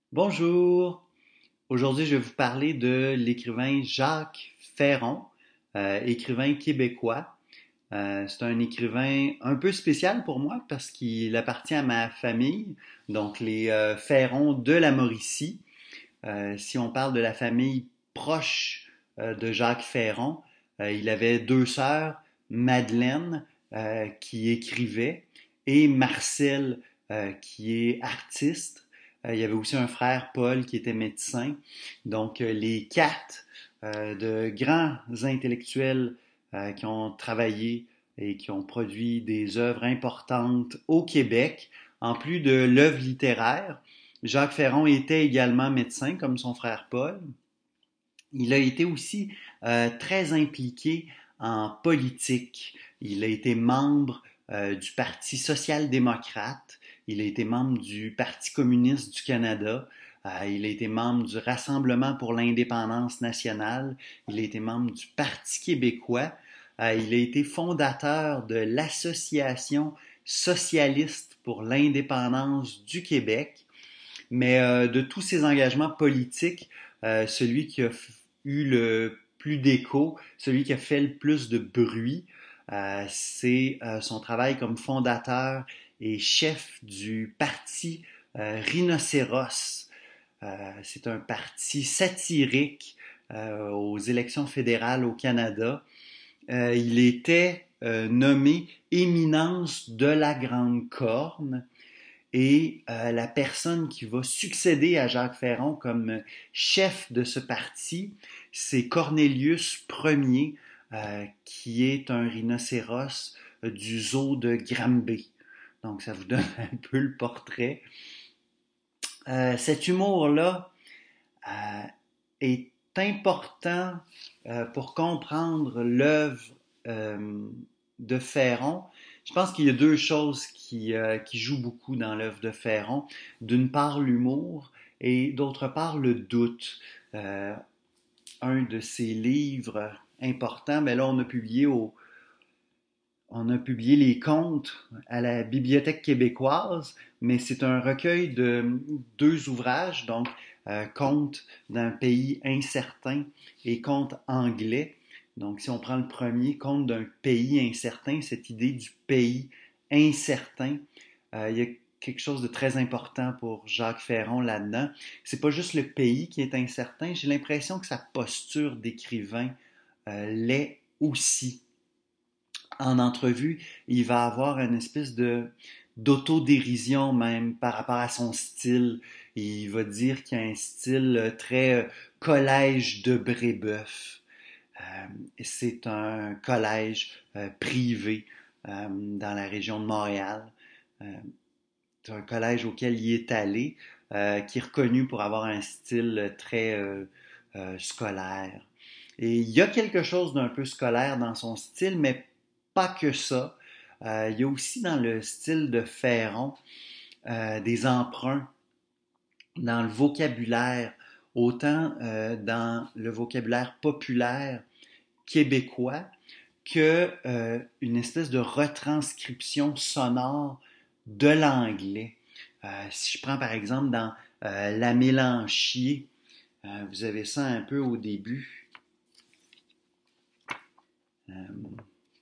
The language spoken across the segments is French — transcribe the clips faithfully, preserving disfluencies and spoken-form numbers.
Bonjour! Aujourd'hui, je vais vous parler de l'écrivain Jacques Ferron, euh, écrivain québécois. Euh, c'est un écrivain un peu spécial pour moi parce qu'il appartient à ma famille, donc les euh, Ferron de la Mauricie. Euh, si on parle de la famille proche euh, de Jacques Ferron, euh, il avait deux sœurs, Madeleine euh, qui écrivait et Marcel euh, qui est artiste. Euh, il y avait aussi un frère, Paul, qui était médecin. Donc euh, les quatre euh, de grands intellectuels euh, qui ont travaillé et qui ont produit des œuvres importantes au Québec, en plus de l'œuvre littéraire. Jacques Ferron était également médecin, comme son frère Paul. Il a été aussi euh, très impliqué en politique. Il a été membre euh, du Parti social-démocrate. Il a été membre du Parti communiste du Canada. Euh, il a été membre du Rassemblement pour l'indépendance nationale. Il a été membre du Parti québécois. Euh, il a été fondateur de l'Association socialiste pour l'indépendance du Québec. Mais euh, de tous ses engagements politiques, euh, celui qui a eu le plus d'écho, celui qui a fait le plus de bruit, euh, c'est euh, son travail comme fondateur et chef du parti euh, Rhinocéros. Euh, c'est un parti satirique euh, aux élections fédérales au Canada. Euh, il était euh, nommé Éminence de la Grande Corne et euh, la personne qui va succéder à Jacques Ferron comme chef de ce parti, c'est Cornelius Ier, euh, qui est un rhinocéros euh, du zoo de Granby. Donc ça vous donne un peu le portrait. Euh, cet humour-là euh, est important euh, pour comprendre l'œuvre euh, de Ferron. Je pense qu'il y a deux choses qui, euh, qui jouent beaucoup dans l'œuvre de Ferron. D'une part, l'humour et d'autre part, le doute. Euh, un de ses livres importants, mais là, on a publié au, on a publié les contes à la Bibliothèque québécoise, mais c'est un recueil de deux ouvrages, donc euh, Contes d'un pays incertain et Contes anglais. Donc, si on prend le premier, Contes d'un pays incertain, cette idée du pays incertain, euh, il y a quelque chose de très important pour Jacques Ferron là-dedans. C'est pas juste le pays qui est incertain, j'ai l'impression que sa posture d'écrivain euh, l'est aussi. En entrevue, il va avoir une espèce de d'autodérision même par rapport à son style. Il va dire qu'il a un style très euh, collège de Brébeuf. Euh, c'est un collège euh, privé euh, dans la région de Montréal. Euh, c'est un collège auquel il est allé, euh, qui est reconnu pour avoir un style très euh, euh, scolaire. Et il y a quelque chose d'un peu scolaire dans son style, mais pas que ça. Euh, il y a aussi dans le style de Ferron euh, des emprunts dans le vocabulaire, autant euh, dans le vocabulaire populaire québécois que euh, une espèce de retranscription sonore de l'anglais. Euh, si je prends par exemple dans euh, La Mélanchier, euh, vous avez ça un peu au début. Euh,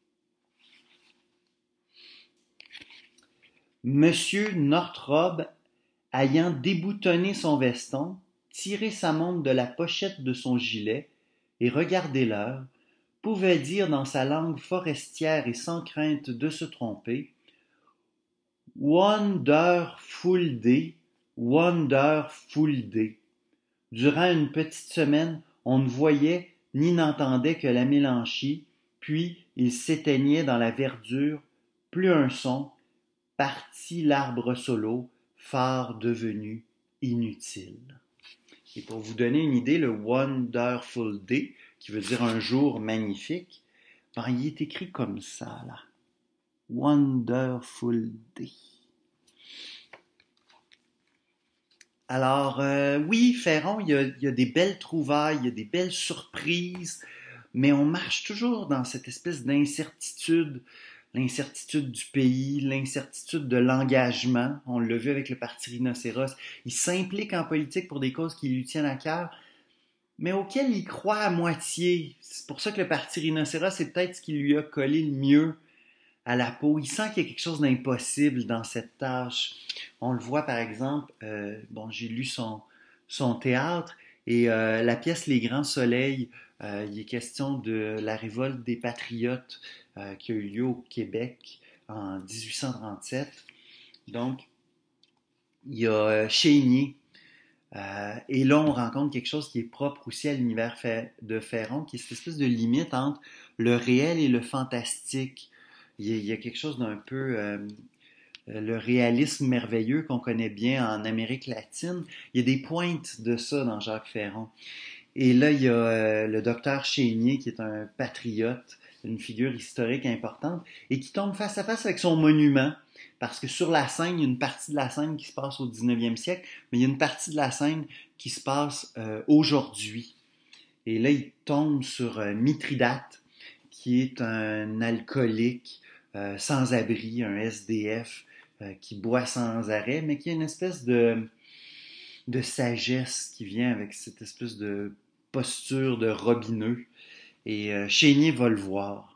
Monsieur Northrob, ayant déboutonné son veston, tiré sa montre de la pochette de son gilet et regardé l'heure, pouvait dire dans sa langue forestière et sans crainte de se tromper: Wonderful day, wonderful day. Durant une petite semaine, on ne voyait ni n'entendait que la mélanchie, puis il s'éteignait dans la verdure, plus un son, partit l'arbre solo, phare devenu inutile. Et pour vous donner une idée, le Wonderful Day, qui veut dire un jour magnifique, ben, il est écrit comme ça, là. Wonderful Day. Alors, euh, oui, Ferron, il y, a, il y a des belles trouvailles, il y a des belles surprises, mais on marche toujours dans cette espèce d'incertitude. l'incertitude du pays, l'incertitude de l'engagement. On l'a vu avec le Parti Rhinocéros. Il s'implique en politique pour des causes qui lui tiennent à cœur, mais auxquelles il croit à moitié. C'est pour ça que le Parti Rhinocéros, c'est peut-être ce qui lui a collé le mieux à la peau. Il sent qu'il y a quelque chose d'impossible dans cette tâche. On le voit par exemple, euh, bon, j'ai lu son, son théâtre et euh, la pièce Les Grands Soleils, euh, il est question de la révolte des patriotes euh, qui a eu lieu au Québec en dix-huit cent trente-sept. Donc, il y a euh, Chénier. Euh, et là, on rencontre quelque chose qui est propre aussi à l'univers de Ferron, qui est cette espèce de limite entre le réel et le fantastique. Il y a, il y a quelque chose d'un peu euh, le réalisme merveilleux qu'on connaît bien en Amérique latine. Il y a des pointes de ça dans Jacques Ferron. Et là, il y a euh, le docteur Chénier, qui est un patriote, une figure historique importante, et qui tombe face à face avec son monument. Parce que sur la scène, il y a une partie de la scène qui se passe au dix-neuvième siècle, mais il y a une partie de la scène qui se passe euh, aujourd'hui. Et là, il tombe sur euh, Mithridate, qui est un alcoolique euh, sans abri, un S D F euh, qui boit sans arrêt, mais qui a une espèce de, de sagesse qui vient avec cette espèce de posture de robineux. Et euh, Chénier va le voir.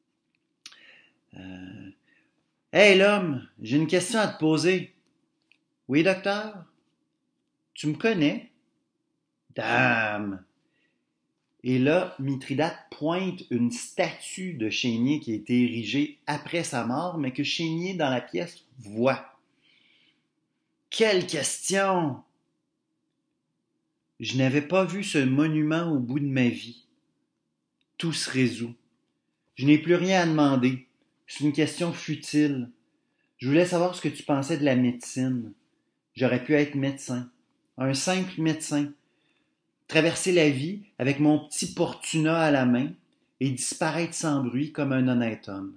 Euh, Hey l'homme, j'ai une question à te poser. Oui, docteur? Tu me connais? Dame! Et là, Mithridate pointe une statue de Chénier qui a été érigée après sa mort, mais que Chénier, dans la pièce, voit. Quelle question! Je n'avais pas vu ce monument au bout de ma vie. Tout se résout. Je n'ai plus rien à demander. C'est une question futile. Je voulais savoir ce que tu pensais de la médecine. J'aurais pu être médecin. Un simple médecin. Traverser la vie avec mon petit Portuna à la main et disparaître sans bruit comme un honnête homme.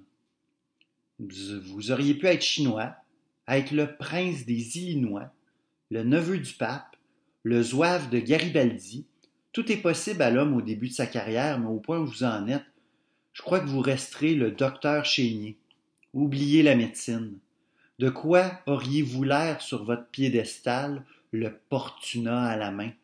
Vous auriez pu être chinois, être le prince des Illinois, le neveu du pape, le zouave de Garibaldi. Tout est possible à l'homme au début de sa carrière, mais au point où vous en êtes, je crois que vous resterez le docteur Chénier. Oubliez la médecine. De quoi auriez-vous l'air sur votre piédestal, le Portuna à la main?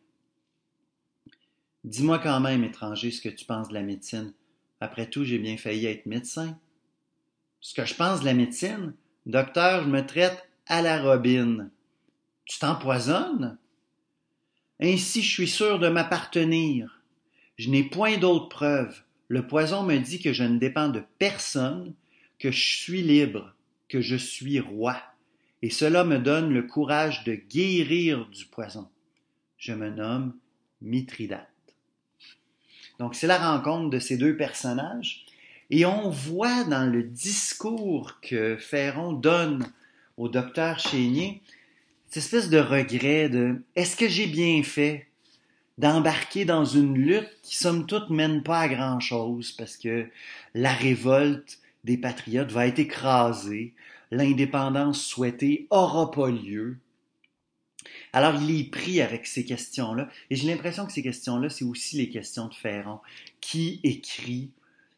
Dis-moi quand même, étranger, ce que tu penses de la médecine. Après tout, j'ai bien failli être médecin. Ce que je pense de la médecine? Docteur, je me traite à la robine. Tu t'empoisonnes? Ainsi, je suis sûr de m'appartenir. Je n'ai point d'autres preuves. Le poison me dit que je ne dépends de personne, que je suis libre, que je suis roi. Et cela me donne le courage de guérir du poison. Je me nomme Mithridate. Donc, c'est la rencontre de ces deux personnages. Et on voit dans le discours que Ferron donne au docteur Chénier cette espèce de regret de « est-ce que j'ai bien fait d'embarquer dans une lutte qui, somme toute, mène pas à grand-chose parce que la révolte des patriotes va être écrasée, l'indépendance souhaitée aura pas lieu. » Alors, il est pris avec ces questions-là. Et j'ai l'impression que ces questions-là, c'est aussi les questions de Ferron. Qui écrit,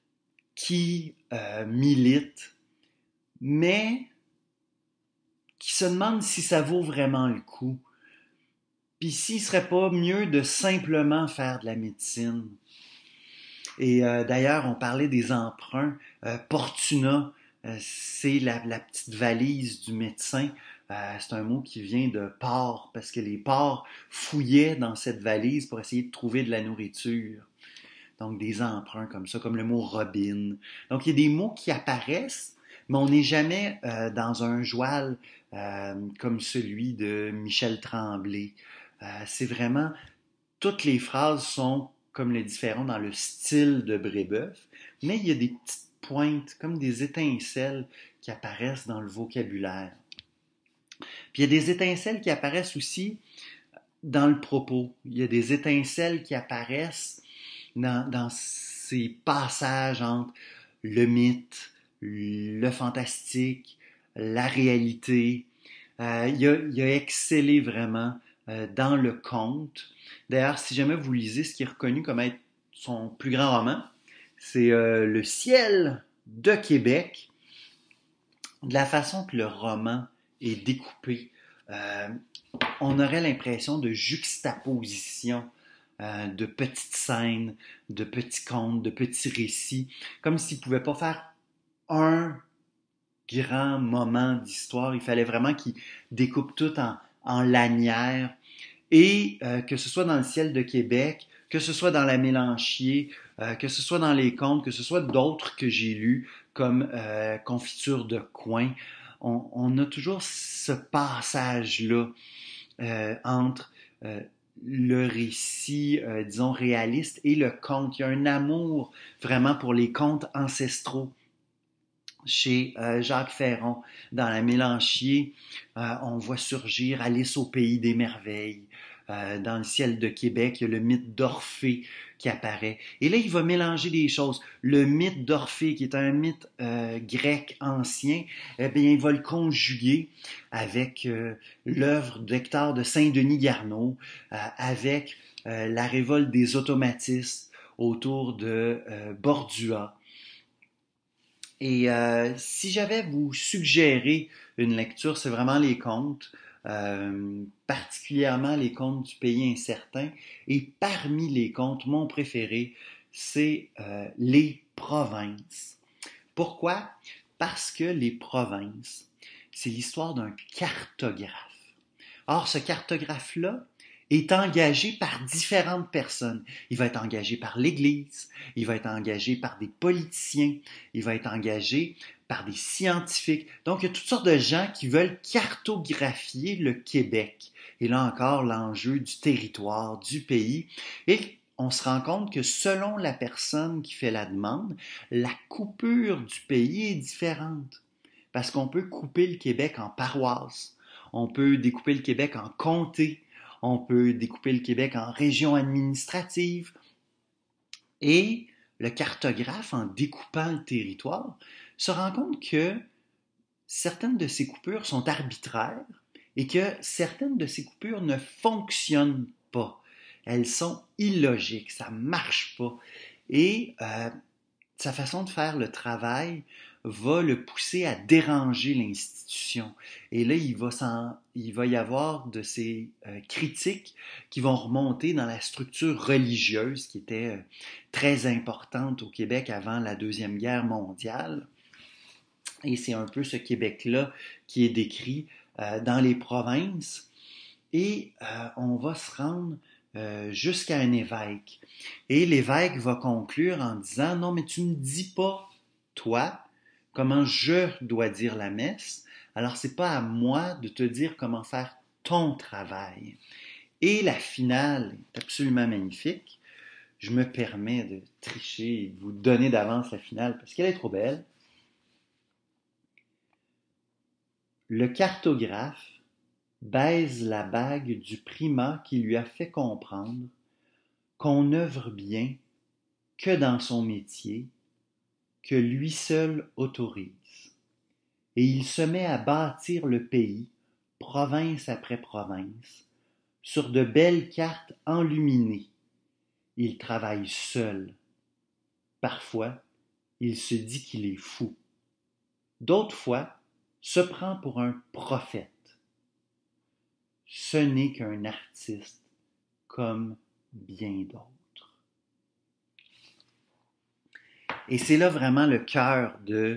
qui euh, milite, mais qui se demande si ça vaut vraiment le coup. Puis s'il ne serait pas mieux de simplement faire de la médecine. Et euh, d'ailleurs, on parlait des emprunts. Euh, Portuna, euh, c'est la, la petite valise du médecin. Euh, c'est un mot qui vient de porc, parce que les porcs fouillaient dans cette valise pour essayer de trouver de la nourriture. Donc des emprunts comme ça, comme le mot robine. Donc il y a des mots qui apparaissent, mais on n'est jamais euh, dans un joual euh, comme celui de Michel Tremblay. Euh, c'est vraiment, toutes les phrases sont, comme le dit Ferron, dans le style de Brébeuf, mais il y a des petites pointes, comme des étincelles qui apparaissent dans le vocabulaire. Puis il y a des étincelles qui apparaissent aussi dans le propos. Il y a des étincelles qui apparaissent dans, dans ces passages entre le mythe, le fantastique, la réalité. Euh, il, a, il a excellé vraiment euh, dans le conte. D'ailleurs, si jamais vous lisez ce qui est reconnu comme être son plus grand roman, c'est euh, Le ciel de Québec. de la façon que le roman est découpé, euh, on aurait l'impression de juxtaposition, euh, de petites scènes, de petits contes, de petits récits, comme s'il ne pouvait pas faire un grand moment d'histoire. Il fallait vraiment qu'il découpe tout en, en lanières. Et euh, que ce soit dans le ciel de Québec, que ce soit dans la Mélanchier, euh, que ce soit dans les contes, que ce soit d'autres que j'ai lus, comme euh, Confiture de coin, on, on a toujours ce passage-là euh, entre euh, le récit, euh, disons, réaliste et le conte. Il y a un amour vraiment pour les contes ancestraux chez euh, Jacques Ferron. Dans la Mélanchier, euh, on voit surgir Alice au pays des merveilles. Euh, dans le ciel de Québec, il y a le mythe d'Orphée qui apparaît. Et là, il va mélanger des choses. Le mythe d'Orphée, qui est un mythe euh, grec ancien, eh bien, il va le conjuguer avec euh, l'œuvre d'Hector de Saint-Denis Garneau, euh, avec euh, la révolte des automatistes autour de euh, Bordua. Et euh, si j'avais à vous suggérer une lecture, c'est vraiment les contes, euh, particulièrement les contes du pays incertain. Et parmi les contes, mon préféré, c'est euh, les provinces. Pourquoi? Parce que les provinces, c'est l'histoire d'un cartographe. Or, ce cartographe-là est engagé par différentes personnes. Il va être engagé par l'Église, il va être engagé par des politiciens, il va être engagé par des scientifiques. Donc, il y a toutes sortes de gens qui veulent cartographier le Québec. Et là encore, l'enjeu du territoire, du pays. Et on se rend compte que selon la personne qui fait la demande, la coupure du pays est différente. Parce qu'on peut couper le Québec en paroisses, on peut découper le Québec en comtés, on peut découper le Québec en régions administratives. Et le cartographe, en découpant le territoire, se rend compte que certaines de ces coupures sont arbitraires et que certaines de ces coupures ne fonctionnent pas. Elles sont illogiques, ça ne marche pas. Et euh, sa façon de faire le travail va le pousser à déranger l'institution. Et là, il va, il va y avoir de ces euh, critiques qui vont remonter dans la structure religieuse qui était euh, très importante au Québec avant la Deuxième Guerre mondiale. Et c'est un peu ce Québec-là qui est décrit euh, dans les provinces. Et euh, on va se rendre euh, jusqu'à un évêque. Et l'évêque va conclure en disant, non, mais tu ne me dis pas, toi, comment je dois dire la messe, alors c'est pas à moi de te dire comment faire ton travail. Et la finale est absolument magnifique. Je me permets de tricher et de vous donner d'avance la finale parce qu'elle est trop belle. Le cartographe baise la bague du primat qui lui a fait comprendre qu'on n'œuvre bien que dans son métier, que lui seul autorise. Et il se met à bâtir le pays, province après province, sur de belles cartes enluminées. Il travaille seul. Parfois, il se dit qu'il est fou. D'autres fois, se prend pour un prophète. Ce n'est qu'un artiste comme bien d'autres. Et c'est là vraiment le cœur de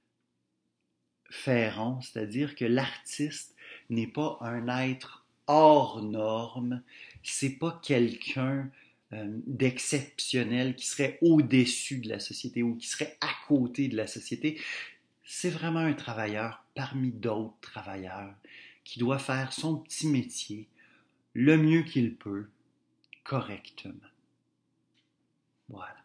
Ferron, c'est-à-dire que l'artiste n'est pas un être hors norme, c'est pas quelqu'un euh, d'exceptionnel qui serait au-dessus de la société ou qui serait à côté de la société. C'est vraiment un travailleur parmi d'autres travailleurs qui doit faire son petit métier le mieux qu'il peut, correctement. Voilà.